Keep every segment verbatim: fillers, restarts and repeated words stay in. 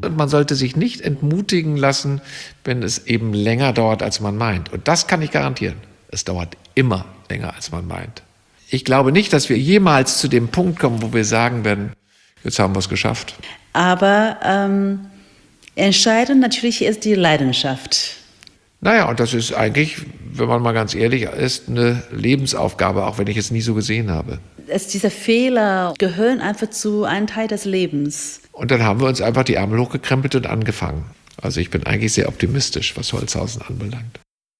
Und man sollte sich nicht entmutigen lassen, wenn es eben länger dauert, als man meint. Und das kann ich garantieren. Es dauert immer länger, als man meint. Ich glaube nicht, dass wir jemals zu dem Punkt kommen, wo wir sagen werden, jetzt haben wir es geschafft. Aber ähm, entscheidend natürlich ist die Leidenschaft. Naja, und das ist eigentlich, wenn man mal ganz ehrlich ist, eine Lebensaufgabe, auch wenn ich es nie so gesehen habe. Es, diese Fehler gehören einfach zu einem Teil des Lebens. Und dann haben wir uns einfach die Ärmel hochgekrempelt und angefangen. Also ich bin eigentlich sehr optimistisch, was Holzhausen anbelangt.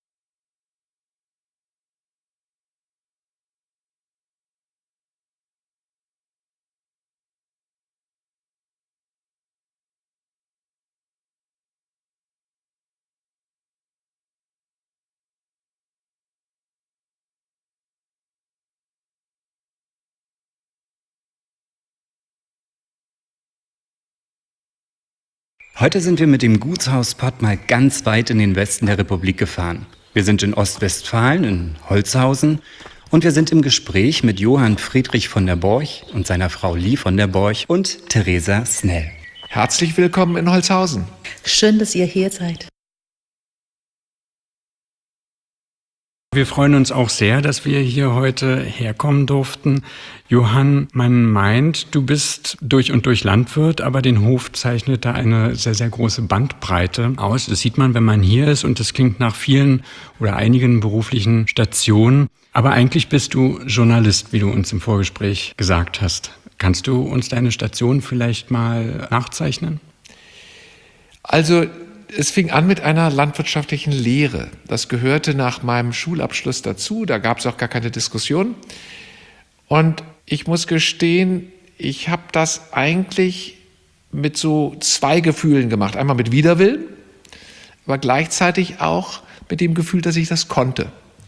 Heute sind wir mit dem Gutshauspott mal ganz weit in den Westen der Republik gefahren. Wir sind in Ostwestfalen, in Holzhausen, und wir sind im Gespräch mit Johann Friedrich von der Borch und seiner Frau Lie von der Borch und Theresa Snell. Herzlich willkommen in Holzhausen. Schön, dass ihr hier seid. Wir freuen uns auch sehr, dass wir hier heute herkommen durften. Johann, man meint, du bist durch und durch Landwirt, aber den Hof zeichnet da eine sehr, sehr große Bandbreite aus. Das sieht man, wenn man hier ist, und das klingt nach vielen oder einigen beruflichen Stationen. Aber eigentlich bist du Journalist, wie du uns im Vorgespräch gesagt hast. Kannst du uns deine Station vielleicht mal nachzeichnen? Also es fing an mit einer landwirtschaftlichen Lehre. Das gehörte nach meinem Schulabschluss dazu. Da gab es auch gar keine Diskussion. Und ich muss gestehen, ich habe das eigentlich mit so zwei Gefühlen gemacht. Einmal mit Widerwillen, aber gleichzeitig auch mit dem Gefühl, dass ich das konnte.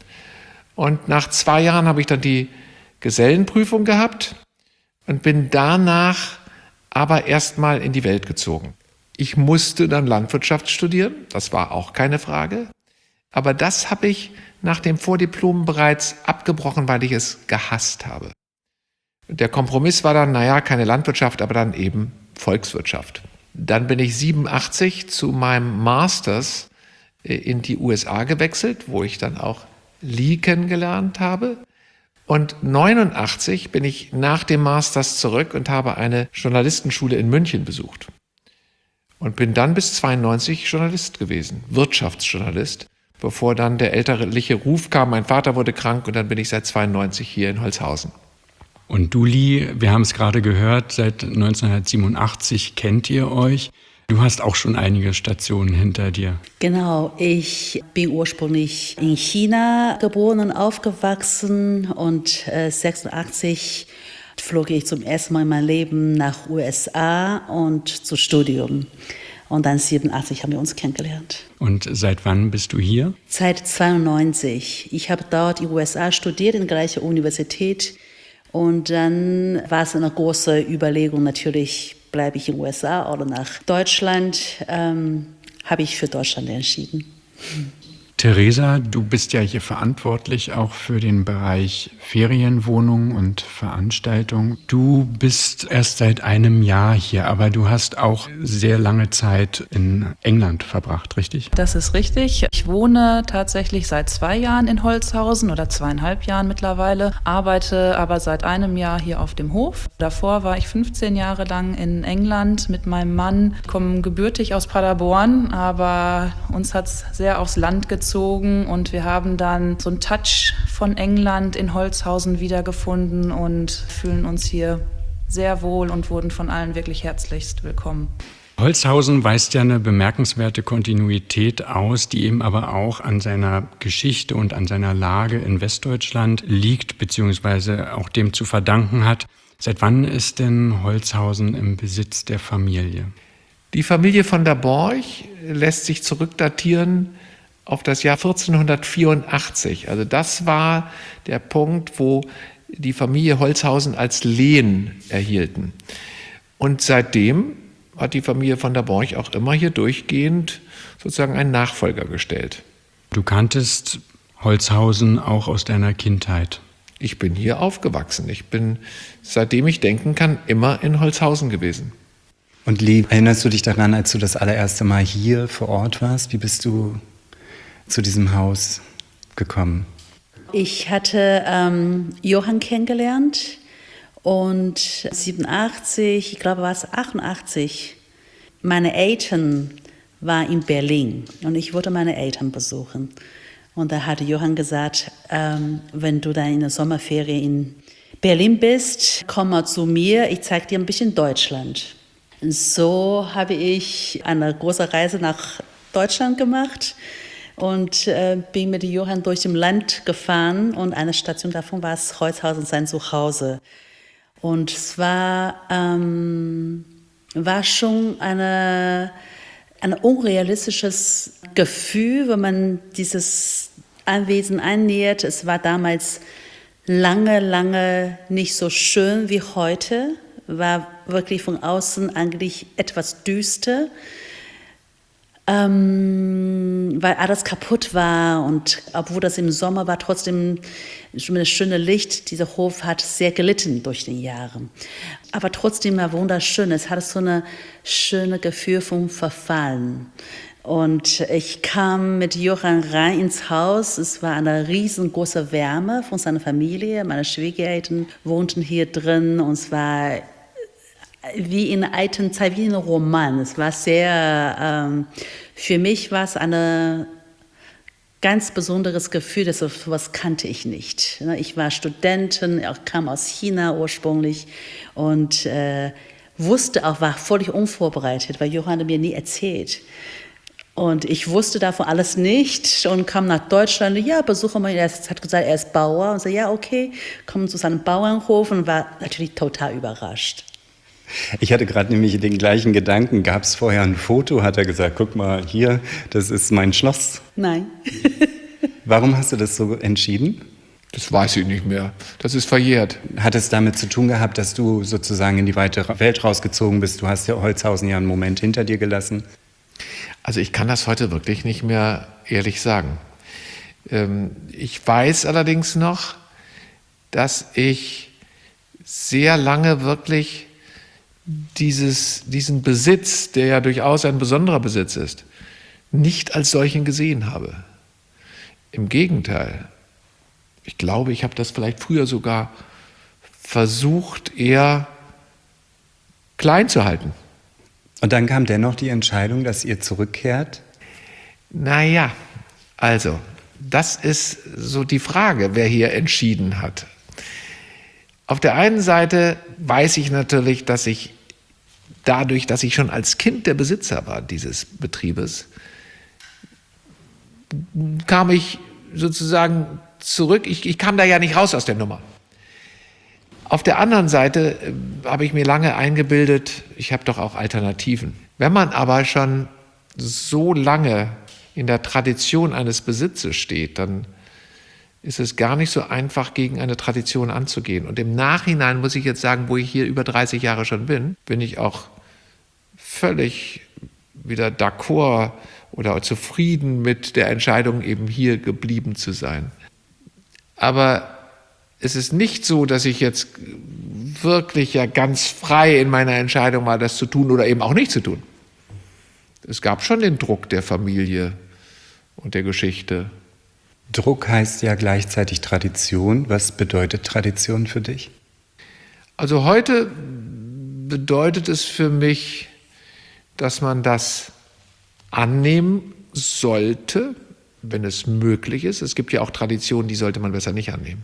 Und nach zwei Jahren habe ich dann die Gesellenprüfung gehabt und bin danach aber erstmal in die Welt gezogen. Ich musste dann Landwirtschaft studieren, das war auch keine Frage. Aber das habe ich nach dem Vordiplom bereits abgebrochen, weil ich es gehasst habe. Der Kompromiss war dann, naja, keine Landwirtschaft, aber dann eben Volkswirtschaft. Dann bin ich siebenundachtzig zu meinem Masters in die U S A gewechselt, wo ich dann auch Lie kennengelernt habe. Und neunundachtzig bin ich nach dem Masters zurück und habe eine Journalistenschule in München besucht. Und bin dann bis zweiundneunzig Journalist gewesen, Wirtschaftsjournalist, bevor dann der elterliche Ruf kam. Mein Vater wurde krank und dann bin ich seit zweiundneunzig hier in Holzhausen. Und du, Lie, wir haben es gerade gehört, seit neunzehnhundertsiebenundachtzig kennt ihr euch. Du hast auch schon einige Stationen hinter dir. Genau, ich bin ursprünglich in China geboren und aufgewachsen und äh, sechsundachtzig flog ich zum ersten Mal in meinem Leben nach U S A und zum Studium. Und dann siebenundachtzig haben wir uns kennengelernt. Und seit wann bist du hier? Seit zweiundneunzig. Ich habe dort in den U S A studiert, in der gleichen Universität. Und dann war es eine große Überlegung, natürlich bleibe ich in den U S A oder nach Deutschland. Ähm, habe ich für Deutschland entschieden. Theresa, du bist ja hier verantwortlich auch für den Bereich Ferienwohnungen und Veranstaltungen. Du bist erst seit einem Jahr hier, aber du hast auch sehr lange Zeit in England verbracht, richtig? Das ist richtig. Ich wohne tatsächlich seit zwei Jahren in Holzhausen oder zweieinhalb Jahren mittlerweile, arbeite aber seit einem Jahr hier auf dem Hof. Davor war ich fünfzehn Jahre lang in England mit meinem Mann, komme gebürtig aus Paderborn, aber uns hat es sehr aufs Land gezogen. Und wir haben dann so einen Touch von England in Holzhausen wiedergefunden und fühlen uns hier sehr wohl und wurden von allen wirklich herzlichst willkommen. Holzhausen weist ja eine bemerkenswerte Kontinuität aus, die eben aber auch an seiner Geschichte und an seiner Lage in Westdeutschland liegt, beziehungsweise auch dem zu verdanken hat. Seit wann ist denn Holzhausen im Besitz der Familie? Die Familie von der Borch lässt sich zurückdatieren auf das Jahr vierzehnhundertvierundachtzig. Also das war der Punkt, wo die Familie Holzhausen als Lehen erhielten. Und seitdem hat die Familie von der Borch auch immer hier durchgehend sozusagen einen Nachfolger gestellt. Du kanntest Holzhausen auch aus deiner Kindheit? Ich bin hier aufgewachsen. Ich bin, seitdem ich denken kann, immer in Holzhausen gewesen. Und Lee, erinnerst du dich daran, als du das allererste Mal hier vor Ort warst? Wie bist du zu diesem Haus gekommen? Ich hatte ähm, Johann kennengelernt und siebenundachtzig, ich glaube war es achtundachtzig, meine Eltern waren in Berlin und ich wollte meine Eltern besuchen. Und da hatte Johann gesagt, ähm, wenn du dann in der Sommerferien in Berlin bist, komm mal zu mir, ich zeige dir ein bisschen Deutschland. Und so habe ich eine große Reise nach Deutschland gemacht und äh, bin mit Johann durch das Land gefahren und eine Station davon war es Holzhausen, sein Zuhause. Und es war, ähm, war schon eine, ein unrealistisches Gefühl, wenn man dieses Anwesen annähert. Es war damals lange, lange nicht so schön wie heute, war wirklich von außen eigentlich etwas düster, ähm, weil alles kaputt war und obwohl das im Sommer war, trotzdem schon das schöne Licht. Dieser Hof hat sehr gelitten durch die Jahre, aber trotzdem war wunderschön. Es hatte so ein schönes Gefühl vom Verfallen. Und ich kam mit Johann rein ins Haus. Es war eine riesengroße Wärme von seiner Familie. Meine Schwiegereltern wohnten hier drin und es war wie in einer alten Zeit, wie in einem Roman. Es war sehr, ähm, für mich war es ein ganz besonderes Gefühl, das sowas kannte ich nicht. Ich war Studentin, ich kam aus China ursprünglich und äh, wusste auch, war völlig unvorbereitet, weil Johann mir nie erzählt. Und ich wusste davon alles nicht und kam nach Deutschland. Ja, besuche mal. Er hat gesagt, er ist Bauer. Und so, ja, okay, kommen zu seinem Bauernhof und war natürlich total überrascht. Ich hatte gerade nämlich den gleichen Gedanken. Gab es vorher ein Foto? Hat er gesagt, guck mal hier, das ist mein Schloss. Nein. Warum hast du das so entschieden? Das weiß ich nicht mehr. Das ist verjährt. Hat es damit zu tun gehabt, dass du sozusagen in die weite Welt rausgezogen bist? Du hast ja Holzhausen ja einen Moment hinter dir gelassen. Also ich kann das heute wirklich nicht mehr ehrlich sagen. Ich weiß allerdings noch, dass ich sehr lange wirklich dieses, diesen Besitz, der ja durchaus ein besonderer Besitz ist, nicht als solchen gesehen habe. Im Gegenteil. Ich glaube, ich habe das vielleicht früher sogar versucht, eher klein zu halten. Und dann kam dennoch die Entscheidung, dass ihr zurückkehrt? Naja, also, das ist so die Frage, wer hier entschieden hat. Auf der einen Seite weiß ich natürlich, dass ich dadurch, dass ich schon als Kind der Besitzer war dieses Betriebes, kam ich sozusagen zurück. Ich, ich kam da ja nicht raus aus der Nummer. Auf der anderen Seite äh, habe ich mir lange eingebildet, ich habe doch auch Alternativen. Wenn man aber schon so lange in der Tradition eines Besitzes steht, dann ist es gar nicht so einfach, gegen eine Tradition anzugehen. Und im Nachhinein muss ich jetzt sagen, wo ich hier über dreißig Jahre schon bin, bin ich auch völlig wieder d'accord oder zufrieden mit der Entscheidung, eben hier geblieben zu sein. Aber es ist nicht so, dass ich jetzt wirklich ja ganz frei in meiner Entscheidung war, das zu tun oder eben auch nicht zu tun. Es gab schon den Druck der Familie und der Geschichte. Druck heißt ja gleichzeitig Tradition. Was bedeutet Tradition für dich? Also heute bedeutet es für mich, dass man das annehmen sollte, wenn es möglich ist. Es gibt ja auch Traditionen, die sollte man besser nicht annehmen.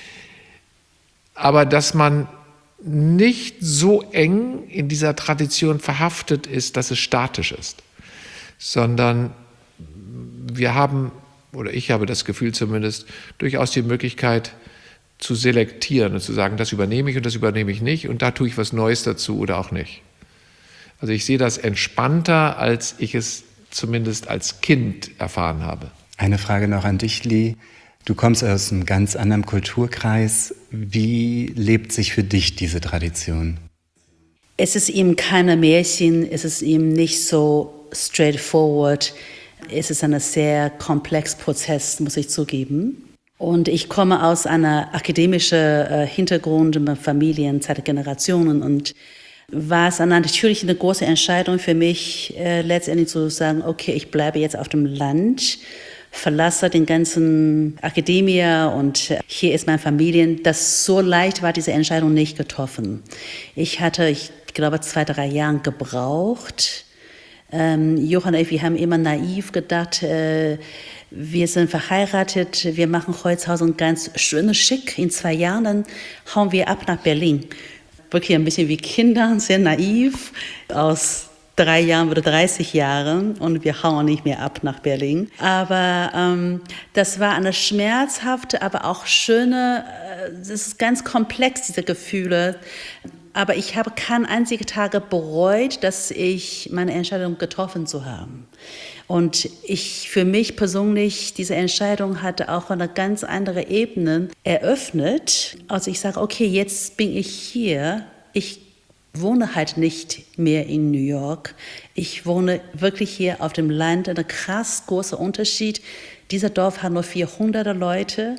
Aber dass man nicht so eng in dieser Tradition verhaftet ist, dass es statisch ist, sondern wir haben, oder ich habe das Gefühl zumindest, durchaus die Möglichkeit zu selektieren und zu sagen, das übernehme ich und das übernehme ich nicht und da tue ich was Neues dazu oder auch nicht. Also ich sehe das entspannter, als ich es zumindest als Kind erfahren habe. Eine Frage noch an dich, Lee. Du kommst aus einem ganz anderen Kulturkreis. Wie lebt sich für dich diese Tradition? Es ist eben keine Märchen, es ist eben nicht so straightforward. Es ist ein sehr komplexer Prozess, muss ich zugeben. Und ich komme aus einer akademischen äh, Hintergrund, Familien, seit Generationen. Und war es dann natürlich eine große Entscheidung für mich, äh, letztendlich zu sagen, okay, ich bleibe jetzt auf dem Land, verlasse den ganzen Akademie und hier ist meine Familie. Das so leicht war diese Entscheidung nicht getroffen. Ich hatte, ich glaube, zwei, drei Jahre gebraucht. Ähm, Johann und ich, wir haben immer naiv gedacht, äh, wir sind verheiratet, wir machen Holzhausen ganz schön schick. In zwei Jahren dann hauen wir ab nach Berlin. Wirklich ein bisschen wie Kinder, sehr naiv, aus drei Jahren oder dreißig Jahren und wir hauen nicht mehr ab nach Berlin. Aber ähm, das war eine schmerzhafte, aber auch schöne, äh, das ist ganz komplex, diese Gefühle. Aber ich habe keinen einzigen Tag bereut, dass ich meine Entscheidung getroffen zu haben. Und ich, für mich persönlich, diese Entscheidung hatte auch eine ganz andere Ebene eröffnet. Also ich sage, okay, jetzt bin ich hier, ich wohne halt nicht mehr in New York. Ich wohne wirklich hier auf dem Land. Ein krass großer Unterschied. Dieser Dorf hat nur vierhundert Leute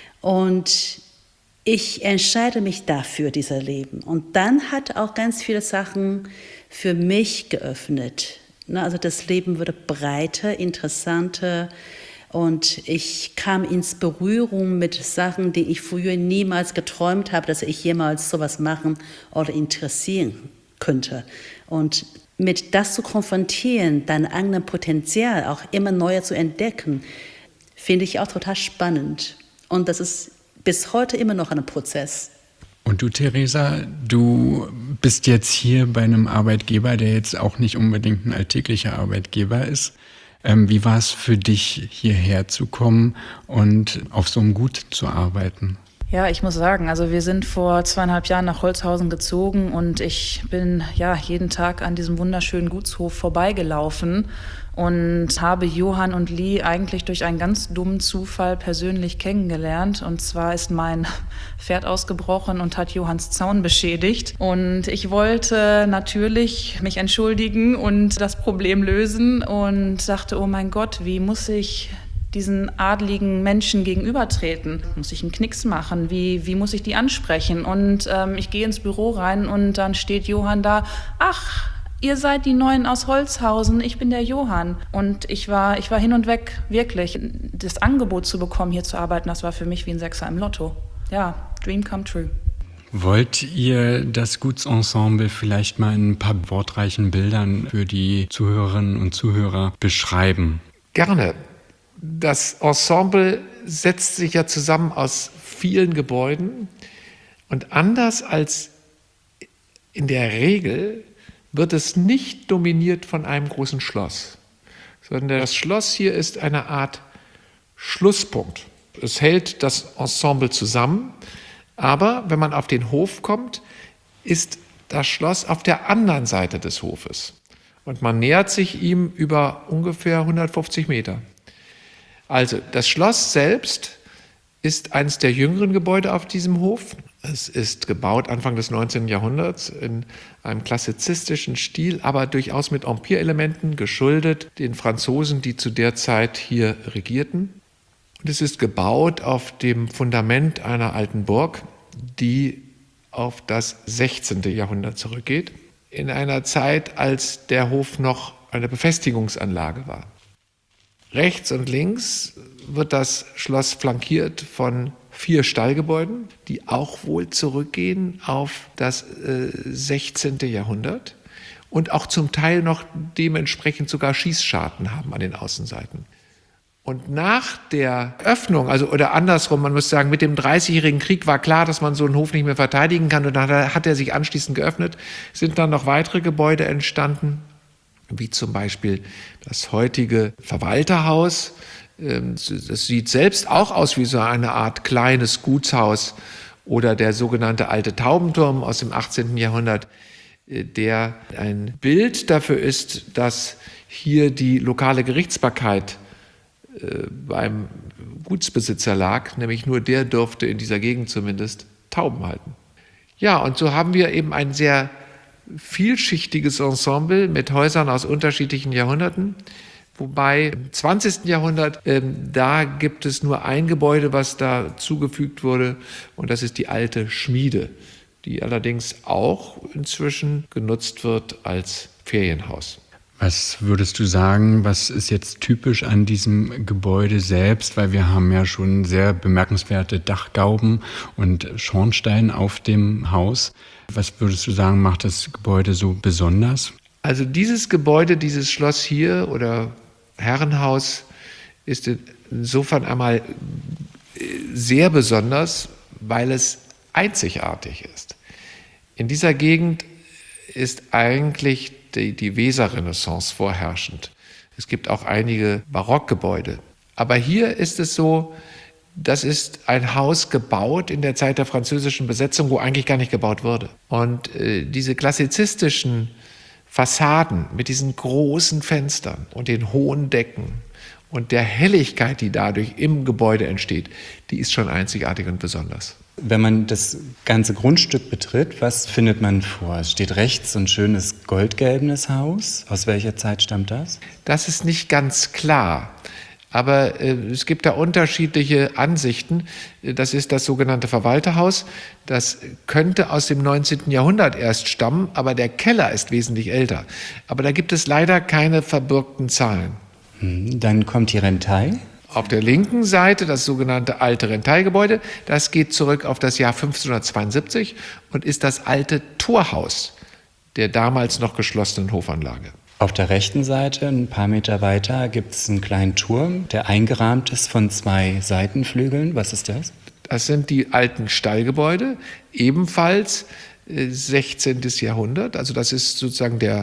und ich entscheide mich dafür, dieser Leben. Und dann hat auch ganz viele Sachen für mich geöffnet. Also das Leben wurde breiter, interessanter und ich kam ins Berührung mit Sachen, die ich früher niemals geträumt habe, dass ich jemals sowas machen oder interessieren könnte. Und mit das zu konfrontieren, dein eigenes Potenzial auch immer neuer zu entdecken, finde ich auch total spannend. Und das ist bis heute immer noch ein Prozess. Und du, Theresa, du bist jetzt hier bei einem Arbeitgeber, der jetzt auch nicht unbedingt ein alltäglicher Arbeitgeber ist. Ähm, wie war es für dich, hierher zu kommen und auf so einem Gut zu arbeiten? Ja, ich muss sagen, also wir sind vor zweieinhalb Jahren nach Holzhausen gezogen und ich bin ja jeden Tag an diesem wunderschönen Gutshof vorbeigelaufen und habe Johann und Lee eigentlich durch einen ganz dummen Zufall persönlich kennengelernt. Und zwar ist mein Pferd ausgebrochen und hat Johanns Zaun beschädigt. Und ich wollte natürlich mich entschuldigen und das Problem lösen und dachte, oh mein Gott, wie muss ich diesen adligen Menschen gegenübertreten? Muss ich einen Knicks machen? Wie, wie muss ich die ansprechen? Und ähm, ich gehe ins Büro rein und dann steht Johann da, ach, ihr seid die Neuen aus Holzhausen, ich bin der Johann. Und ich war, ich war hin und weg, wirklich. Das Angebot zu bekommen, hier zu arbeiten, das war für mich wie ein Sechser im Lotto. Ja, Dream come true. Wollt ihr das Gutsensemble vielleicht mal in ein paar wortreichen Bildern für die Zuhörerinnen und Zuhörer beschreiben? Gerne. Das Ensemble setzt sich ja zusammen aus vielen Gebäuden und anders als in der Regel wird es nicht dominiert von einem großen Schloss, sondern das Schloss hier ist eine Art Schlusspunkt. Es hält das Ensemble zusammen, aber wenn man auf den Hof kommt, ist das Schloss auf der anderen Seite des Hofes und man nähert sich ihm über ungefähr hundertfünfzig Meter. Also das Schloss selbst ist eines der jüngeren Gebäude auf diesem Hof. Es ist gebaut Anfang des neunzehnten Jahrhunderts in einem klassizistischen Stil, aber durchaus mit Empire-Elementen, geschuldet den Franzosen, die zu der Zeit hier regierten. Und es ist gebaut auf dem Fundament einer alten Burg, die auf das sechzehnte Jahrhundert zurückgeht, in einer Zeit, als der Hof noch eine Befestigungsanlage war. Rechts und links wird das Schloss flankiert von vier Stallgebäuden, die auch wohl zurückgehen auf das äh, sechzehnte Jahrhundert und auch zum Teil noch dementsprechend sogar Schießscharten haben an den Außenseiten. Und nach der Öffnung, also oder andersrum, man muss sagen, mit dem Dreißigjährigen Krieg war klar, dass man so einen Hof nicht mehr verteidigen kann und dann hat er sich anschließend geöffnet, sind dann noch weitere Gebäude entstanden, wie zum Beispiel das heutige Verwalterhaus. Das sieht selbst auch aus wie so eine Art kleines Gutshaus oder der sogenannte Alte Taubenturm aus dem achtzehnten Jahrhundert, der ein Bild dafür ist, dass hier die lokale Gerichtsbarkeit beim Gutsbesitzer lag, nämlich nur der durfte in dieser Gegend zumindest Tauben halten. Ja, und so haben wir eben ein sehr vielschichtiges Ensemble mit Häusern aus unterschiedlichen Jahrhunderten, wobei im zwanzigsten Jahrhundert, äh, da gibt es nur ein Gebäude, was da zugefügt wurde, und das ist die alte Schmiede, die allerdings auch inzwischen genutzt wird als Ferienhaus. Was würdest du sagen, was ist jetzt typisch an diesem Gebäude selbst? Weil wir haben ja schon sehr bemerkenswerte Dachgauben und Schornstein auf dem Haus. Was würdest du sagen, macht das Gebäude so besonders? Also dieses Gebäude, dieses Schloss hier oder Herrenhaus ist insofern einmal sehr besonders, weil es einzigartig ist. In dieser Gegend ist eigentlich die, die Weserrenaissance vorherrschend. Es gibt auch einige Barockgebäude. Aber hier ist es so, das ist ein Haus gebaut in der Zeit der französischen Besetzung, wo eigentlich gar nicht gebaut wurde. Und äh, diese klassizistischen Fassaden mit diesen großen Fenstern und den hohen Decken und der Helligkeit, die dadurch im Gebäude entsteht, die ist schon einzigartig und besonders. Wenn man das ganze Grundstück betritt, was findet man vor? Es steht rechts so ein schönes goldgelbenes Haus. Aus welcher Zeit stammt das? Das ist nicht ganz klar. Aber äh, es gibt da unterschiedliche Ansichten. Das ist das sogenannte Verwalterhaus. Das könnte aus dem neunzehnten Jahrhundert erst stammen, aber der Keller ist wesentlich älter. Aber da gibt es leider keine verbürgten Zahlen. Hm, dann kommt die Rentei. Auf der linken Seite das sogenannte alte Renteigebäude. Das geht zurück auf das Jahr fünfzehnhundertzweiundsiebzig und ist das alte Torhaus der damals noch geschlossenen Hofanlage. Auf der rechten Seite, ein paar Meter weiter, gibt es einen kleinen Turm, der eingerahmt ist von zwei Seitenflügeln. Was ist das? Das sind die alten Stallgebäude, ebenfalls äh, sechzehnten Jahrhundert. Also das ist sozusagen der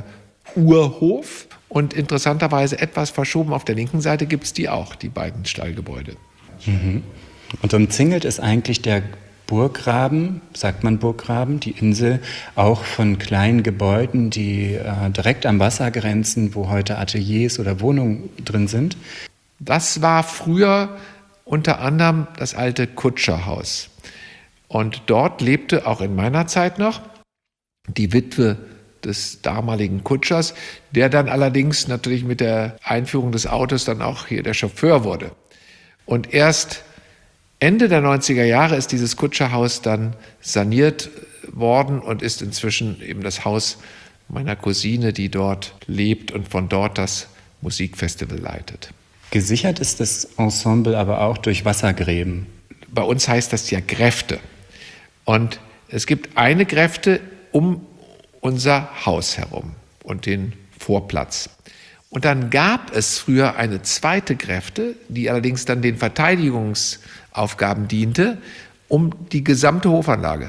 Urhof. Und interessanterweise etwas verschoben auf der linken Seite gibt es die auch, die beiden Stallgebäude. Mhm. Und umzingelt ist eigentlich der Burggraben, sagt man Burggraben, die Insel, auch von kleinen Gebäuden, die äh, direkt am Wasser grenzen, wo heute Ateliers oder Wohnungen drin sind. Das war früher unter anderem das alte Kutscherhaus. Und dort lebte auch in meiner Zeit noch die Witwe des damaligen Kutschers, der dann allerdings natürlich mit der Einführung des Autos dann auch hier der Chauffeur wurde. Und erst Ende der neunziger Jahre ist dieses Kutscherhaus dann saniert worden und ist inzwischen eben das Haus meiner Cousine, die dort lebt und von dort das Musikfestival leitet. Gesichert ist das Ensemble aber auch durch Wassergräben. Bei uns heißt das ja Gräfte. Und es gibt eine Gräfte um unser Haus herum und den Vorplatz. Und dann gab es früher eine zweite Gräfte, die allerdings dann den Verteidigungsaufgaben diente, um die gesamte Hofanlage.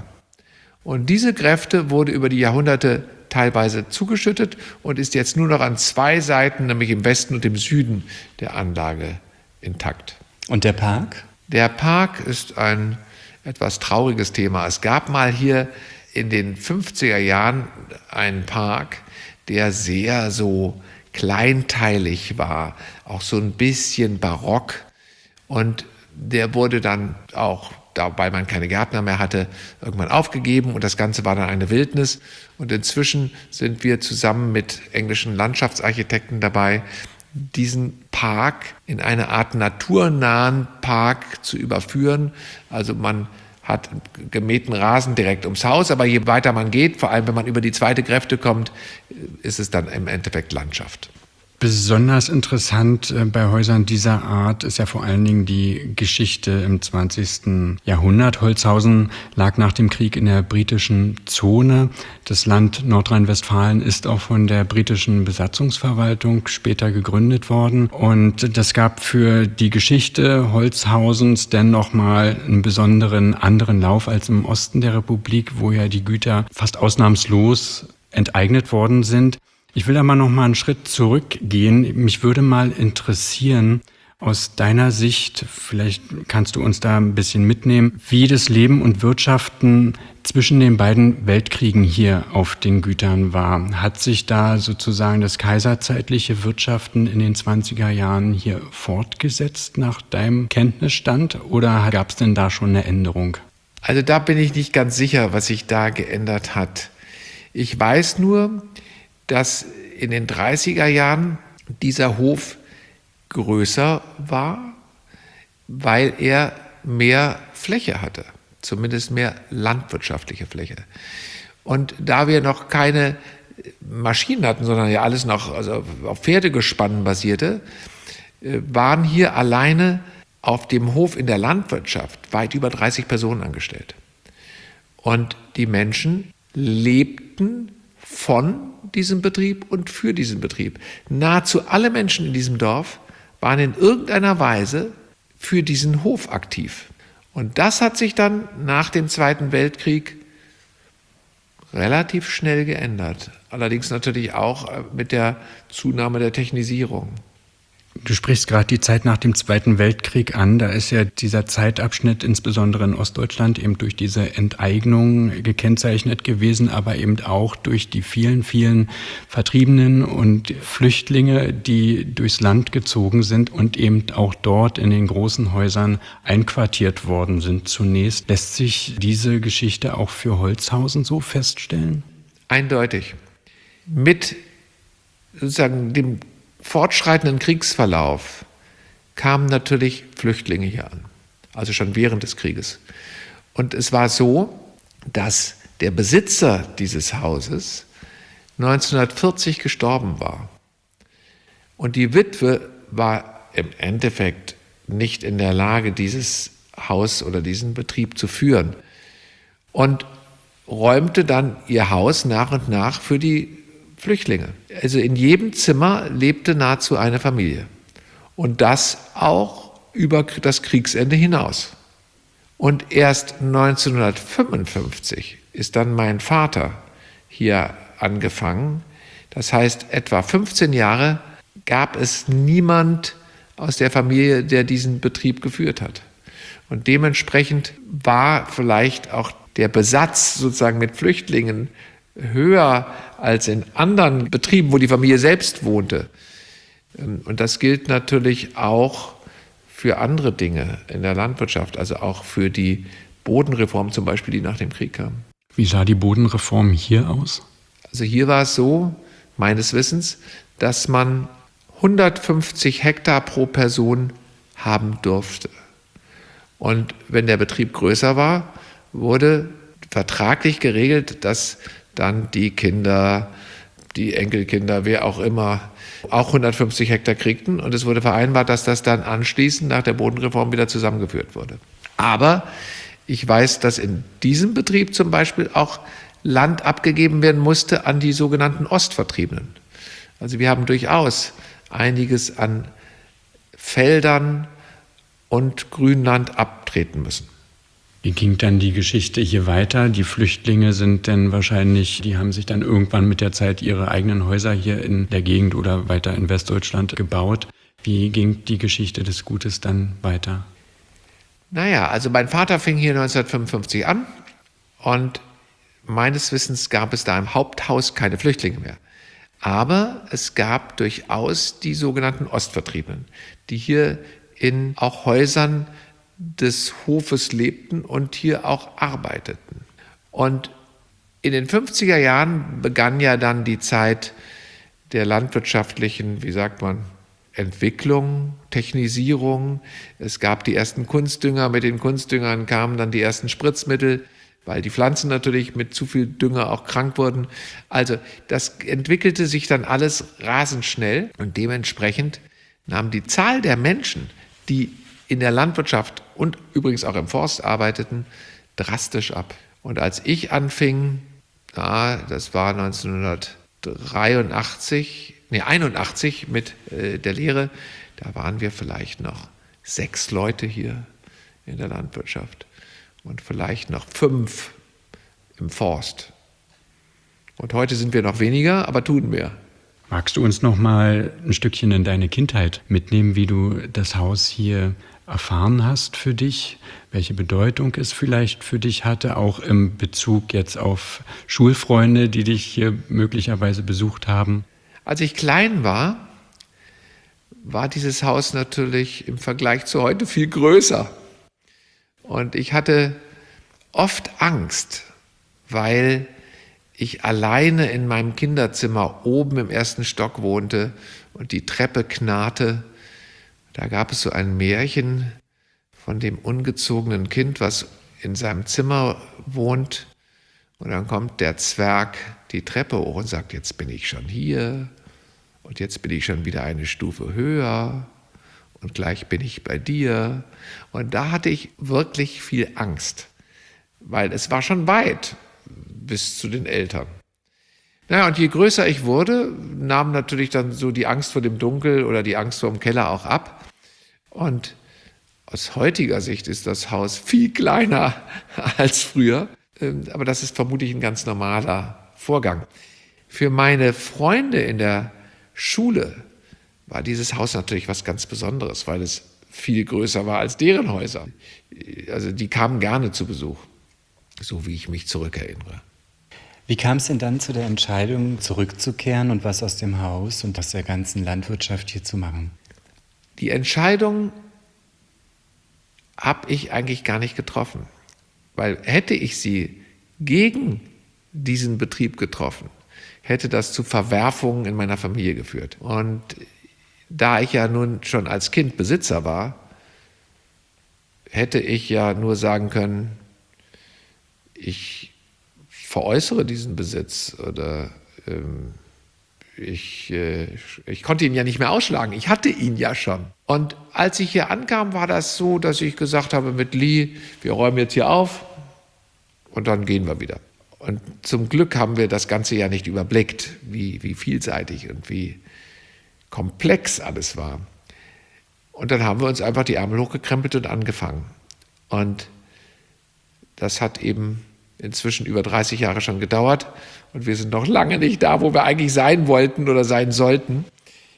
Und diese Gräfte wurde über die Jahrhunderte teilweise zugeschüttet und ist jetzt nur noch an zwei Seiten, nämlich im Westen und im Süden der Anlage, intakt. Und der Park? Der Park ist ein etwas trauriges Thema. Es gab mal hier in den fünfziger Jahren einen Park, der sehr so kleinteilig war, auch so ein bisschen barock. Und der wurde dann auch, weil man keine Gärtner mehr hatte, irgendwann aufgegeben und das Ganze war dann eine Wildnis. Und inzwischen sind wir zusammen mit englischen Landschaftsarchitekten dabei, diesen Park in eine Art naturnahen Park zu überführen. Also man hat gemähten Rasen direkt ums Haus, aber je weiter man geht, vor allem wenn man über die zweite Gräfte kommt, ist es dann im Endeffekt Landschaft. Besonders interessant bei Häusern dieser Art ist ja vor allen Dingen die Geschichte im zwanzigsten Jahrhundert. Holzhausen lag nach dem Krieg in der britischen Zone. Das Land Nordrhein-Westfalen ist auch von der britischen Besatzungsverwaltung später gegründet worden. Und das gab für die Geschichte Holzhausens dennoch mal einen besonderen anderen Lauf als im Osten der Republik, wo ja die Güter fast ausnahmslos enteignet worden sind. Ich will da mal noch mal einen Schritt zurückgehen. Mich würde mal interessieren, aus deiner Sicht, vielleicht kannst du uns da ein bisschen mitnehmen, wie das Leben und Wirtschaften zwischen den beiden Weltkriegen hier auf den Gütern war. Hat sich da sozusagen das kaiserzeitliche Wirtschaften in den zwanziger Jahren hier fortgesetzt nach deinem Kenntnisstand oder gab es denn da schon eine Änderung? Also da bin ich nicht ganz sicher, was sich da geändert hat. Ich weiß nur, dass in den dreißiger Jahren dieser Hof größer war, weil er mehr Fläche hatte. zumindest mehr landwirtschaftliche Fläche. Und da wir noch keine Maschinen hatten, sondern ja alles noch also auf Pferdegespannen basierte, waren hier alleine auf dem Hof in der Landwirtschaft weit über dreißig Personen angestellt. Und die Menschen lebten von diesem Betrieb und für diesen Betrieb. Nahezu alle Menschen in diesem Dorf waren in irgendeiner Weise für diesen Hof aktiv. Und das hat sich dann nach dem Zweiten Weltkrieg relativ schnell geändert. Allerdings natürlich auch mit der Zunahme der Technisierung. Du sprichst gerade die Zeit nach dem Zweiten Weltkrieg an. Da ist ja dieser Zeitabschnitt insbesondere in Ostdeutschland eben durch diese Enteignung gekennzeichnet gewesen, aber eben auch durch die vielen, vielen Vertriebenen und Flüchtlinge, die durchs Land gezogen sind und eben auch dort in den großen Häusern einquartiert worden sind zunächst. Lässt sich diese Geschichte auch für Holzhausen so feststellen? Eindeutig. Mit sozusagen dem fortschreitenden Kriegsverlauf kamen natürlich Flüchtlinge hier an, also schon während des Krieges. Und es war so, dass der Besitzer dieses Hauses neunzehnhundertvierzig gestorben war. Und die Witwe war im Endeffekt nicht in der Lage, dieses Haus oder diesen Betrieb zu führen. Und räumte dann ihr Haus nach und nach für die Flüchtlinge. Also in jedem Zimmer lebte nahezu eine Familie. Und das auch über das Kriegsende hinaus. Und erst neunzehnhundertfünfundfünfzig ist dann mein Vater hier angefangen. Das heißt, etwa fünfzehn Jahre gab es niemand aus der Familie, der diesen Betrieb geführt hat. Und dementsprechend war vielleicht auch der Besatz sozusagen mit Flüchtlingen höher als in anderen Betrieben, wo die Familie selbst wohnte. Und das gilt natürlich auch für andere Dinge in der Landwirtschaft, also auch für die Bodenreform zum Beispiel, die nach dem Krieg kam. Wie sah die Bodenreform hier aus? Also hier war es so, meines Wissens, dass man hundertfünfzig Hektar pro Person haben durfte. Und wenn der Betrieb größer war, wurde vertraglich geregelt, dass dann die Kinder, die Enkelkinder, wer auch immer, auch hundertfünfzig Hektar kriegten. Und es wurde vereinbart, dass das dann anschließend nach der Bodenreform wieder zusammengeführt wurde. Aber ich weiß, dass in diesem Betrieb zum Beispiel auch Land abgegeben werden musste an die sogenannten Ostvertriebenen. Also wir haben durchaus einiges an Feldern und Grünland abtreten müssen. Wie ging dann die Geschichte hier weiter? Die Flüchtlinge sind dann wahrscheinlich, die haben sich dann irgendwann mit der Zeit ihre eigenen Häuser hier in der Gegend oder weiter in Westdeutschland gebaut. Wie ging die Geschichte des Gutes dann weiter? Naja, also mein Vater fing hier neunzehnhundertfünfundfünfzig an und meines Wissens gab es da im Haupthaus keine Flüchtlinge mehr. Aber es gab durchaus die sogenannten Ostvertriebenen, die hier in auch Häusern des Hofes lebten und hier auch arbeiteten. Und in den fünfziger Jahren begann ja dann die Zeit der landwirtschaftlichen, wie sagt man, Entwicklung, Technisierung. Es gab die ersten Kunstdünger, mit den Kunstdüngern kamen dann die ersten Spritzmittel, weil die Pflanzen natürlich mit zu viel Dünger auch krank wurden. Also das entwickelte sich dann alles rasend schnell und dementsprechend nahm die Zahl der Menschen, die in der Landwirtschaft und übrigens auch im Forst arbeiteten, drastisch ab. Und als ich anfing, na, das war neunzehnhundertdreiundachtzig, nee, einundachtzig mit äh, der Lehre, da waren wir vielleicht noch sechs Leute hier in der Landwirtschaft und vielleicht noch fünf im Forst. Und heute sind wir noch weniger, aber tun mehr. Magst du uns noch mal ein Stückchen in deine Kindheit mitnehmen, wie du das Haus hier erfahren hast für dich, welche Bedeutung es vielleicht für dich hatte, auch im Bezug jetzt auf Schulfreunde, die dich hier möglicherweise besucht haben? Als ich klein war, war dieses Haus natürlich im Vergleich zu heute viel größer. Und ich hatte oft Angst, weil ich alleine in meinem Kinderzimmer oben im ersten Stock wohnte und die Treppe knarrte. Da gab es so ein Märchen von dem ungezogenen Kind, was in seinem Zimmer wohnt und dann kommt der Zwerg die Treppe hoch und sagt, jetzt bin ich schon hier und jetzt bin ich schon wieder eine Stufe höher und gleich bin ich bei dir. Und da hatte ich wirklich viel Angst, weil es war schon weit bis zu den Eltern. Naja, und je größer ich wurde, nahm natürlich dann so die Angst vor dem Dunkel oder die Angst vor dem Keller auch ab. Und aus heutiger Sicht ist das Haus viel kleiner als früher. Aber das ist vermutlich ein ganz normaler Vorgang. Für meine Freunde in der Schule war dieses Haus natürlich was ganz Besonderes, weil es viel größer war als deren Häuser. Also die kamen gerne zu Besuch, so wie ich mich zurückerinnere. Wie kam es denn dann zu der Entscheidung, zurückzukehren und was aus dem Haus und aus der ganzen Landwirtschaft hier zu machen? Die Entscheidung habe ich eigentlich gar nicht getroffen, weil hätte ich sie gegen diesen Betrieb getroffen, hätte das zu Verwerfungen in meiner Familie geführt. Und da ich ja nun schon als Kind Besitzer war, hätte ich ja nur sagen können, ich veräußere diesen Besitz oder ähm, ich, äh, ich konnte ihn ja nicht mehr ausschlagen. Ich hatte ihn ja schon. Und als ich hier ankam, war das so, dass ich gesagt habe mit Lee, wir räumen jetzt hier auf und dann gehen wir wieder. Und zum Glück haben wir das Ganze ja nicht überblickt, wie, wie vielseitig und wie komplex alles war. Und dann haben wir uns einfach die Ärmel hochgekrempelt und angefangen. Und das hat eben inzwischen über dreißig Jahre schon gedauert und wir sind noch lange nicht da, wo wir eigentlich sein wollten oder sein sollten.